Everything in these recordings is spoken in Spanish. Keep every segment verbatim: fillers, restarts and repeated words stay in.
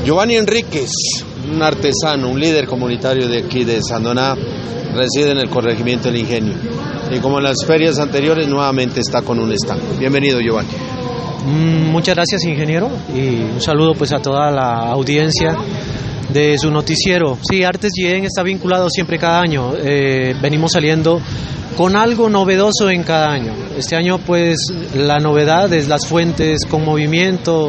Giovanni Enríquez, un artesano, un líder comunitario de aquí de Sandoná, reside en el corregimiento del Ingenio. Y como en las ferias anteriores, nuevamente está con un stand. Bienvenido, Giovanni. Mm, muchas gracias, ingeniero, y un saludo pues a toda la audiencia de su noticiero. Sí, Artes Yedén está vinculado siempre cada año. Eh, venimos saliendo con algo novedoso en cada año. Este año pues la novedad es las fuentes con movimiento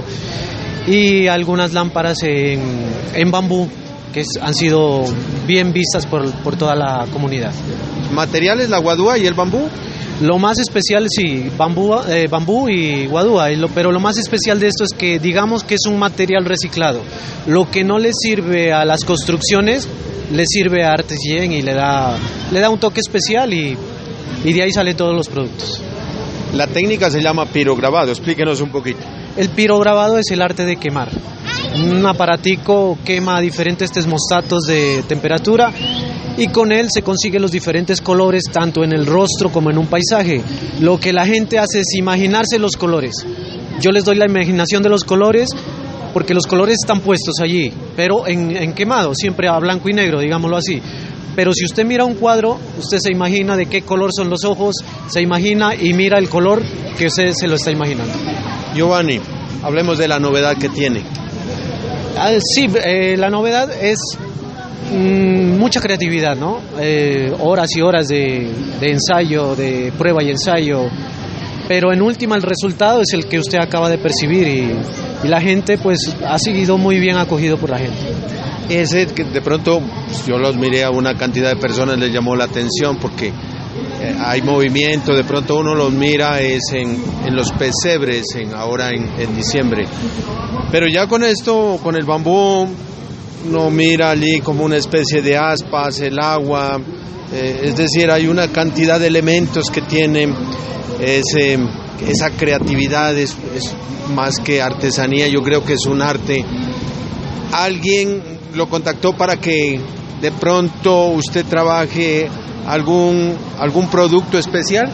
y algunas lámparas en, en bambú que es, han sido bien vistas por, por toda la comunidad. ¿Materiales, la guadúa y el bambú? Lo más especial, sí, bambú, eh, bambú y guadúa, y lo, pero lo más especial de esto es que digamos que es un material reciclado. Lo que no le sirve a las construcciones, le sirve a Artes Yedén y le da, le da un toque especial y, y de ahí salen todos los productos. La técnica se llama pirograbado, explíquenos un poquito. El pirograbado es el arte de quemar. Un aparatico quema diferentes termostatos de temperatura y con él se consiguen los diferentes colores tanto en el rostro como en un paisaje. Lo que la gente hace es imaginarse los colores. Yo les doy la imaginación de los colores porque los colores están puestos allí, pero en, en quemado, siempre a blanco y negro, digámoslo así. Pero si usted mira un cuadro, usted se imagina de qué color son los ojos, se imagina y mira el color que usted se lo está imaginando. Giovanni, hablemos de la novedad que tiene. Ah, sí, eh, la novedad es mmm, mucha creatividad, ¿no? Eh, horas y horas de, de ensayo, de prueba y ensayo, pero en última el resultado es el que usted acaba de percibir y, y la gente pues ha sido muy bien acogido por la gente. Ese que de pronto yo los miré a una cantidad de personas, les llamó la atención porque eh, hay movimiento, de pronto uno los mira es en, en los pesebres en, ahora en, en diciembre, pero ya con esto, con el bambú, uno mira allí como una especie de aspas, el agua, eh, es decir, hay una cantidad de elementos que tienen ese, esa creatividad, es, es más que artesanía, yo creo que es un arte. Alguien lo contactó para que de pronto usted trabaje algún algún producto especial.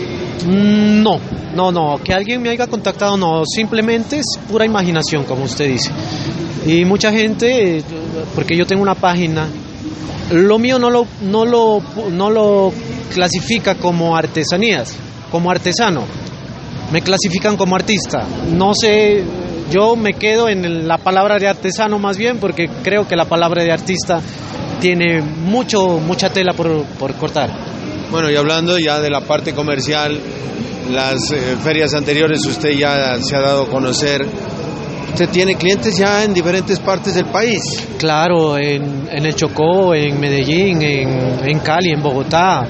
No, no, no, que alguien me haya contactado no, simplemente es pura imaginación, como usted dice. Y mucha gente, porque yo tengo una página, lo mío no lo no lo no lo clasifica como artesanías, como artesano. Me clasifican como artista. No sé, yo me quedo en la palabra de artesano más bien porque creo que la palabra de artista tiene mucho mucha tela por, por cortar. Bueno, y hablando ya de la parte comercial, las eh, ferias anteriores usted ya se ha dado a conocer. ¿Usted tiene clientes ya en diferentes partes del país? Claro, en, en el Chocó, en Medellín, en, en Cali, en Bogotá.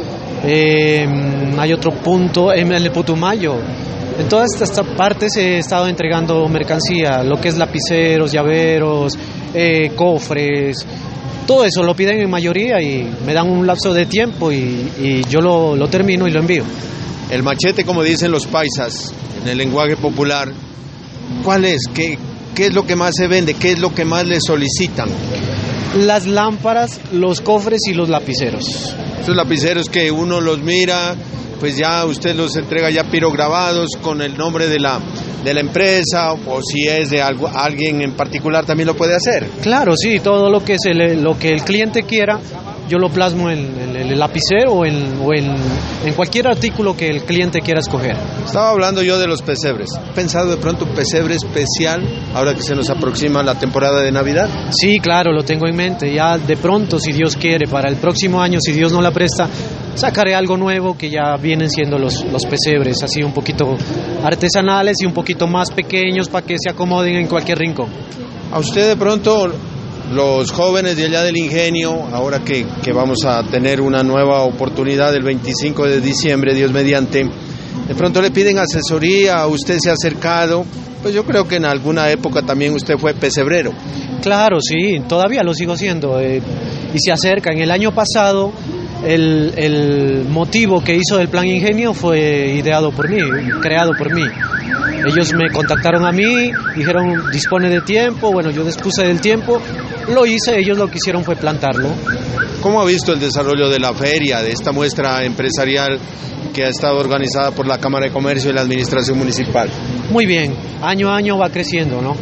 Eh, hay otro punto en el Putumayo. En todas estas partes he estado entregando mercancía, lo que es lapiceros, llaveros, eh, cofres, todo eso lo piden en mayoría y me dan un lapso de tiempo y, y yo lo, lo termino y lo envío. El machete, como dicen los paisas, en el lenguaje popular, ¿cuál es? ¿Qué, qué es lo que más se vende? ¿Qué es lo que más le solicitan? Las lámparas, los cofres y los lapiceros. Esos lapiceros que uno los mira, pues ya usted los entrega ya pirograbados con el nombre de la de la empresa, o si es de algo, alguien en particular también lo puede hacer. Claro, sí, todo lo que se le, lo que el cliente quiera, yo lo plasmo en, en, en el lapicero o, en, o en, en cualquier artículo que el cliente quiera escoger. Estaba hablando yo de los pesebres. ¿Ha pensado de pronto un pesebre especial ahora que se nos aproxima la temporada de Navidad? Sí, claro, lo tengo en mente. Ya de pronto, si Dios quiere, para el próximo año, si Dios no la presta, sacaré algo nuevo que ya vienen siendo los, los pesebres, así un poquito artesanales y un poquito más pequeños para que se acomoden en cualquier rincón. A usted de pronto, los jóvenes de allá del Ingenio, ahora que, que vamos a tener una nueva oportunidad el veinticinco de diciembre, Dios mediante, de pronto le piden asesoría, usted se ha acercado, pues yo creo que en alguna época también usted fue pesebrero. Claro, sí, todavía lo sigo haciendo, eh, y se acercan. El año pasado el, el motivo que hizo del Plan Ingenio fue ideado por mí, creado por mí. Ellos me contactaron a mí, dijeron dispone de tiempo, bueno, yo dispuse del tiempo, lo hice, ellos lo que hicieron fue plantarlo. ¿Cómo ha visto el desarrollo de la feria, de esta muestra empresarial que ha estado organizada por la Cámara de Comercio y la Administración Municipal? Muy bien, año a año va creciendo, ¿no?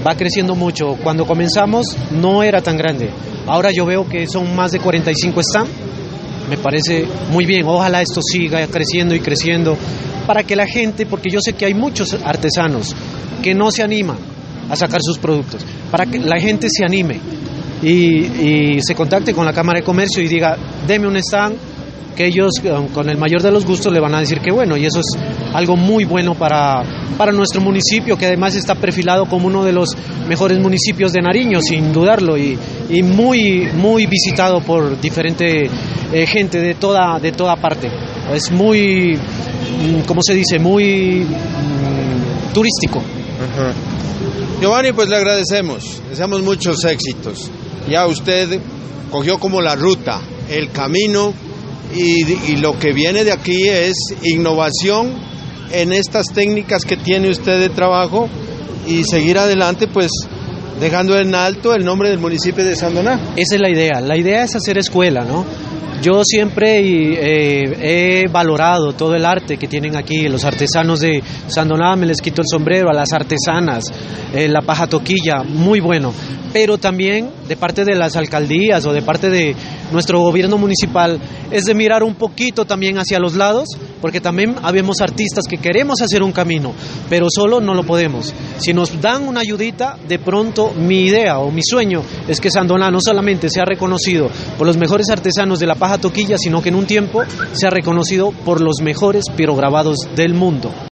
va creciendo mucho. Cuando comenzamos no era tan grande. Ahora yo veo que son más de cuarenta y cinco stands. Me parece muy bien. Ojalá esto siga creciendo y creciendo para que la gente, porque yo sé que hay muchos artesanos que no se animan a sacar sus productos, para que la gente se anime y, y se contacte con la Cámara de Comercio y diga, deme un stand, que ellos con el mayor de los gustos le van a decir que bueno, y eso es algo muy bueno para, para nuestro municipio, que además está perfilado como uno de los mejores municipios de Nariño, sin dudarlo, y, y muy, muy visitado por diferente eh, gente de toda, de toda parte. Es muy, ¿cómo se dice? Muy mm, turístico. Ajá. Giovanni, pues le agradecemos, deseamos muchos éxitos. Ya usted cogió como la ruta, el camino, y, y lo que viene de aquí es innovación en estas técnicas que tiene usted de trabajo y seguir adelante, pues dejando en alto el nombre del municipio de Sandoná. Esa es la idea, la idea es hacer escuela, ¿no? Yo siempre eh, he valorado todo el arte que tienen aquí los artesanos de Sandoná, me les quito el sombrero, a las artesanas, eh, la paja toquilla, muy bueno, pero también de parte de las alcaldías o de parte de nuestro gobierno municipal es de mirar un poquito también hacia los lados, porque también habemos artistas que queremos hacer un camino, pero solo no lo podemos. Si nos dan una ayudita, de pronto mi idea o mi sueño es que Sandoná no solamente sea reconocido por los mejores artesanos de la paja toquilla, sino que en un tiempo sea reconocido por los mejores pirograbados del mundo.